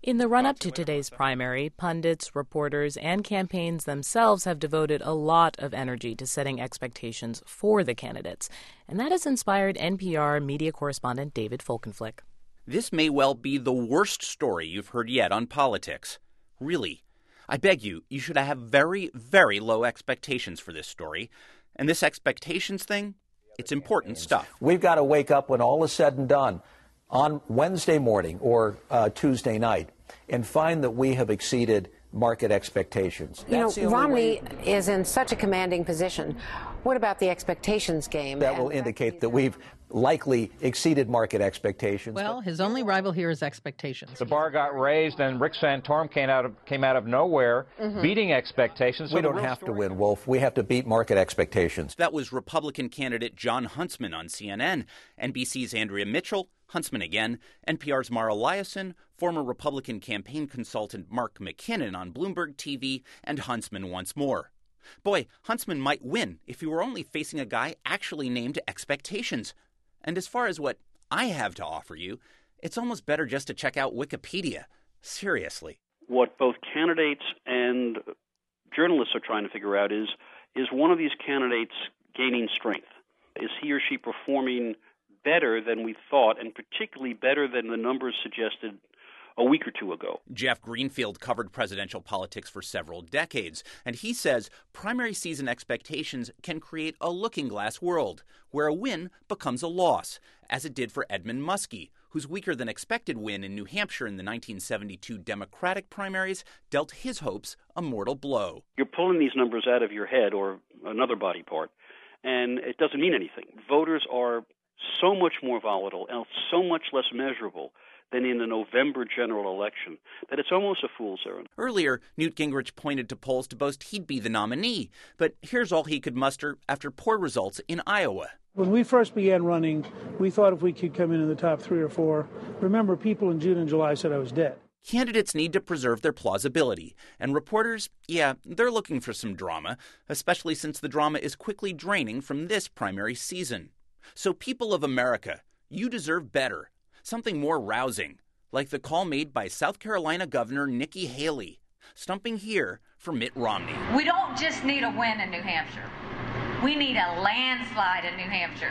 In the run-up to today's primary, pundits, reporters, and campaigns themselves have devoted a lot of energy to setting expectations for the candidates. And that has inspired NPR media correspondent David Folkenflik. This may well be the worst story you've heard yet on politics. Really. I beg you, you should have very, very low expectations for this story. And this expectations thing, it's important stuff. We've got to wake up when all is said and done on Wednesday morning or Tuesday night and find that we have exceeded market expectations. Romney is in such a commanding position. What about the expectations game? That will indicate that we've likely exceeded market expectations. Well, his only rival here is expectations. The bar got raised, and Rick Santorum came out of nowhere, beating expectations. We don't have to win, Wolf. We have to beat market expectations. That was Republican candidate Jon Huntsman on CNN, NBC's Andrea Mitchell, Huntsman again, NPR's Mara Liasson, former Republican campaign consultant Mark McKinnon on Bloomberg TV, and Huntsman once more. Boy, Huntsman might win if he were only facing a guy actually named Expectations. And as far as what I have to offer you, it's almost better just to check out Wikipedia. Seriously. What both candidates and journalists are trying to figure out is one of these candidates gaining strength? Is he or she performing better than we thought, and particularly better than the numbers suggested a week or two ago? Jeff Greenfield covered presidential politics for several decades, and he says primary season expectations can create a looking-glass world where a win becomes a loss, as it did for Edmund Muskie, whose weaker-than-expected win in New Hampshire in the 1972 Democratic primaries dealt his hopes a mortal blow. You're pulling these numbers out of your head or another body part, and it doesn't mean anything. Voters are so much more volatile and so much less measurable than in the November general election that it's almost a fool's errand. Earlier, Newt Gingrich pointed to polls to boast he'd be the nominee, but here's all he could muster after poor results in Iowa. When we first began running, we thought if we could come in the top 3 or 4, remember people in June and July said I was dead. Candidates need to preserve their plausibility, and reporters, they're looking for some drama, especially since the drama is quickly draining from this primary season. So people of America, you deserve better. Something more rousing, like the call made by South Carolina Governor Nikki Haley, stumping here for Mitt Romney. We don't just need a win in New Hampshire. We need a landslide in New Hampshire.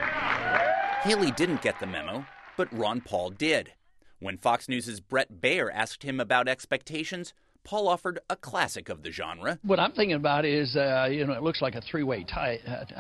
Haley didn't get the memo, but Ron Paul did. When Fox News' Bret Baier asked him about expectations, Paul offered a classic of the genre. What I'm thinking about is, it looks like a three-way tight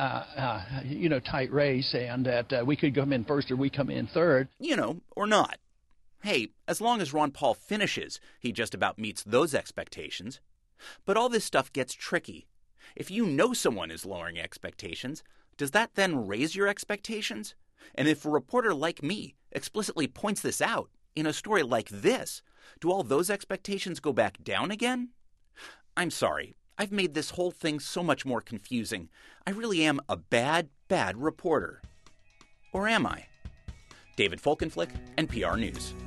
race, and that we could come in first or we come in third. Or not. Hey, as long as Ron Paul finishes, he just about meets those expectations. But all this stuff gets tricky. If you know someone is lowering expectations, does that then raise your expectations? And if a reporter like me explicitly points this out in a story like this, do all those expectations go back down again? I'm sorry. I've made this whole thing so much more confusing. I really am a bad, bad reporter. Or am I? David Folkenflik, NPR News.